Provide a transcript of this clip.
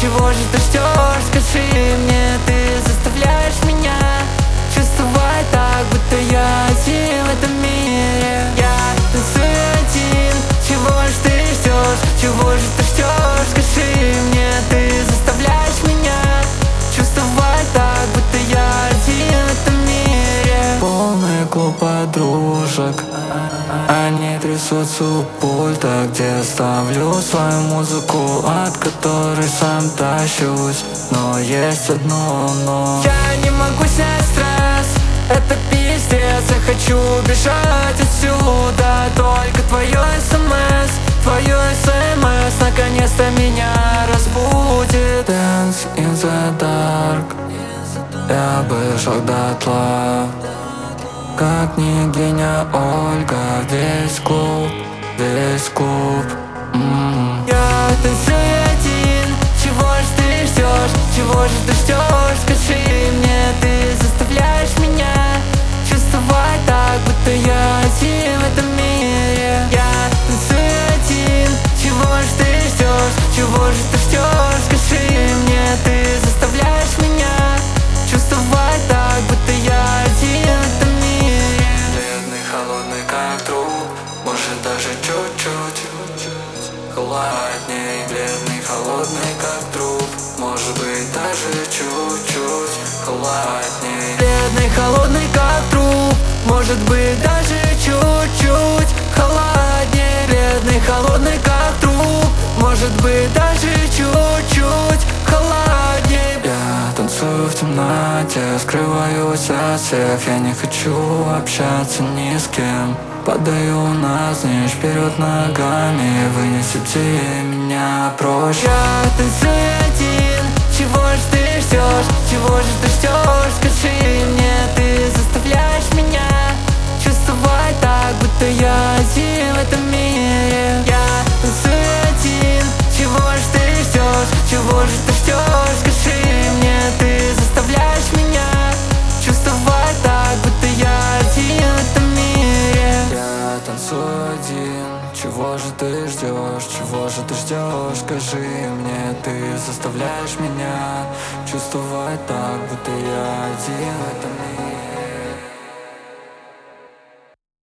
чего же ты ждешь? Скажи мне, ты заставляешь меня чувствовать так, будто я один в этом мире. Я танцую один, чего же ты ждешь? Чего же ты ждешь? Скажи мне, ты заставляешь меня чувствовать так, будто я один в этом мире. Полный клуб подружек, они трясутся у пульта, где ставлю свою музыку, от которой сам тащусь. Но есть одно но: я не могу снять стресс, это пиздец. Я хочу убежать отсюда, только твое СМС наконец-то меня разбудит. Dance in the dark, я бы шел дотла, как княгиня Ольга. Весь клуб Я танцую один, чего же ты ждешь? Чего же ты ждешь? Скажи мне, ты заставляешь меня чувствовать так, будто я один в этом мире. Я танцую один, чего же ты ждешь? Чего же ты ждешь? Скажи мне, ты заставляешь меня чувствовать так, будто я один в этом мире. Бледный, холодный, как труп, может даже чуть-чуть холодней. Бледный, холодный, как труп, может быть даже чуть-чуть холодней. Бледный, холодный, как труп, может быть даже чуть-чуть холодней. Бледный, холодный, как труп, может быть даже чуть-чуть холодней. Я танцую в темноте, скрываюсь от всех. Я не хочу общаться ни с кем. Падаю навзничь, вперед ногами, вынесите меня прочь. Я танцую один, чего же ты ждешь? Чего же ты ждешь? Скажи мне, ты заставляешь меня чувствовать так, будто я один в этом мире. Я танцую один, чего же ты ждешь? Чего же ты ждешь? Скажи мне, ты заставляешь меня чувствовать так, будто я один в этом мире. Я танцую один, чего же ты ждешь? Чего же ты ждешь? Скажи мне, ты заставляешь меня чувствовать так, будто я один в этом мире.